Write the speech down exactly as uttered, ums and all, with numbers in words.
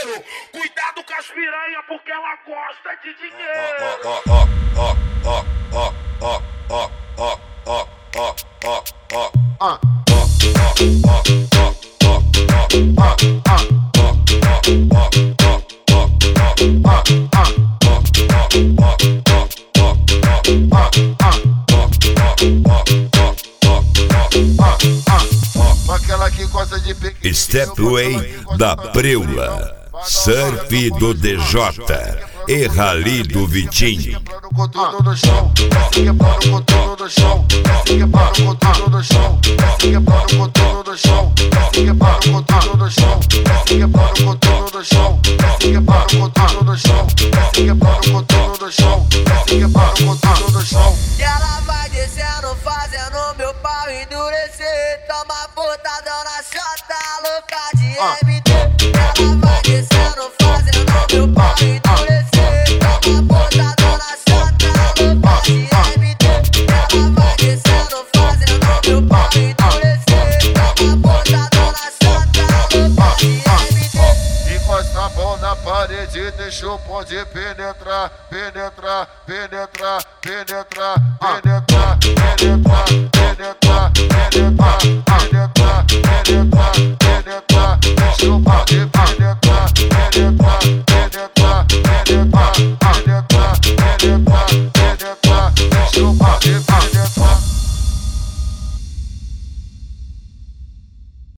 dinheiro. Cuidado com as piranha porque ela gosta de dinheiro. Ó, ó, ó, ó, ó, ó, ó, ó, ó, ó, ó, ó. Ah. Aquela que gosta de pequeno. Stepway da Preula, surf do D J e rally do Vitinho. Com tudo no chão, desce quebrando com tudo no chão, desce quebrando com tudo no chão, desce quebrando com tudo no chão, desce quebrando com tudo no chão, desce quebrando com tudo no chão, desce quebrando com tudo no chão, desce quebrando com tudo no chão, desce quebrando com tudo no chão. E ela vai descendo, fazendo meu pau endurecer. Toma botadão na chota, louca de M D. Ela vai descendo, fazendo meu pau endurecer. Toma botadão na chota, louca de M D. Ela vai descendo, fazendo meu pau endurecer. Toma botadão na chota, louca de M D. Encosta a mão na parede, deixa o bonde penetrar, penetrar, penetrar, penetrar, penetrar, penetrar, penetrar, penetrar, penetrar, penetrar, penetrar, deixa o bonde penetrar.